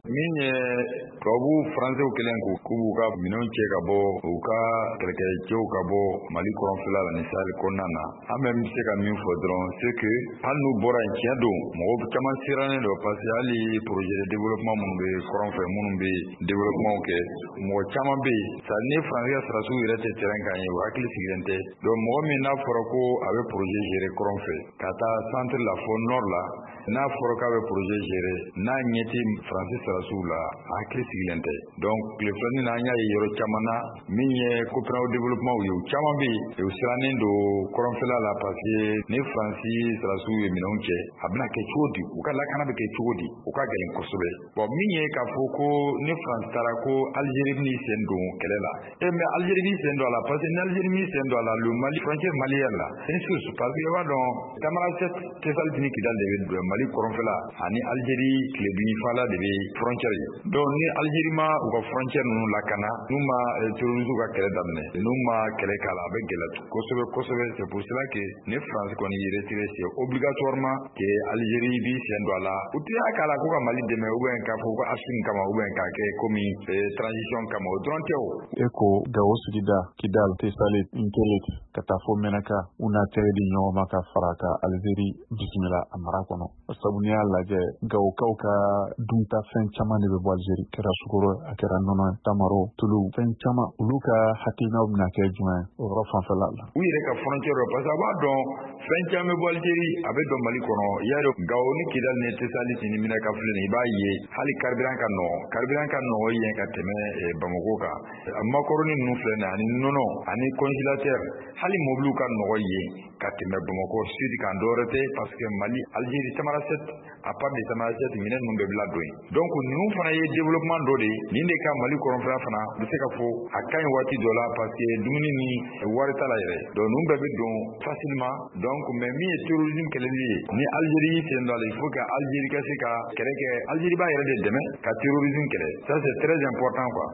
min ye tubabu faransɛw kelen k'u b'u ka minɛnw cɛ ka bɔ u ka kɛlɛkɛcɛw ka bɔ Mali kɔrɔnfɛla la ni Sahel kɔnɔna na, an bɛ se ka min fɔ dɔrɔn c'est que hali n'u bɔra yen tiɲɛ don mɔgɔ caman sirannen don parce que hali projet de développement minnu bɛ kɔrɔnfɛ minnu bɛ développement kɛ mɔgɔ caman bɛ yen sa ni Faransi sɔrɔsiw yɛrɛ tɛ terrain kan ye u hakili sigilen tɛ donc mɔgɔ min n'a fɔra ko a bɛ projet gérer kɔrɔnfɛ ka taa centre la fo nord la n'a fɔra k'a bɛ projet gérer n'a ɲɛ tɛ Faransi sɔrɔsiw la a hakili sigilen tɛ donc tile filanin na an y'a ye yɔrɔ caman na min ye coopérative développement ye u caman bɛ yen u sirannen don kɔrɔnfɛla la parce que ni Faransi sɔrɔsiw ye minɛnw cɛ a bɛna kɛ cogo di u ka lakana bɛ kɛ cogo di u ka gɛlɛn kosɛbɛ bon min ye k'a fɔ ko ni Faransi taara ko Algérie bɛn'i sen don kɛlɛ la mais Algérie b'i sen don a la parce que ni Algérie b'i sen don a la le Mali frontière malienne la c'est une chose parce que i b'a dɔn Tamanrasset Tessaliti ni Kidali de bɛ Mali kɔrɔnfɛla ani Algérie tilebinifala de bɛ frontière ye donc ni Algérie ma u ka frontière ninnu lakana n'u ma terroristes ka kɛlɛ daminɛ n'u ma kɛlɛ k'a la a bɛ gɛlɛya kosɛbɛ kosɛbɛ c'est pour cela que ni France kɔni y'i retirer c'est obligatoirement que Algérie b'i sen don a la u tɛ y'a k'a la ko ka Mali dɛmɛ ou bien k'a fɔ ko Assimi kama ou bien k'a kɛ comme transition kama o dɔrɔn tɛ o. E ko Gawo sigida Kidal Tessalit Nkeleti ka taa fo Menaka u n'a tɛgɛ di ɲɔgɔn ma ka fara ka Algérie bisimila a mara kɔnɔ sabu n'i y'a lajɛ Gawokaw ka dunta fɛn caman de bɛ bɔ Algérie kɛra sukaro a kɛra nɔnɔ tamaro tulu fɛn caman olu ka hakilinaw bɛna kɛ jumɛn o yɔrɔ fanfɛla la. U yɛrɛ ka frontière parce que a b'a dɔn fɛn caman bɛ bɔ Algérie a bɛ don Mali kɔnɔ i y'a dɔn Gawo ni Kidali ni Tessalit ni Menaka filɛ nin i b'a ye hali carburant ka nɔgɔ yen ka tɛmɛ Bamako kan macaroni ninnu filɛ nin ani nɔnɔ ani congélateur hali mobiliw ka nɔgɔ yen ka tɛmɛ Bamako sud kan dɔwɛrɛ tɛ parce que Mali Algérie Tamanrasset à part de Tamanrasset minɛn ninnu bɛɛ bila don yen donc ninnu fana ye développement dɔ de nin de ka Mali kɔrɔnfɛla fana bɛ se ka fɔ a ka ɲi waati dɔ la parce que dumuni ni wari t'a la yɛrɛ donc ninnu bɛɛ bɛ don facilement donc mais min ye terrorisme kɛlɛli ye ni Algérie y'i sen don a la il faut que Algérie ka se ka kɛlɛ kɛ Algérie b'a yɛrɛ de dɛmɛ ka terrorisme kɛlɛ ça c'est très important quoi.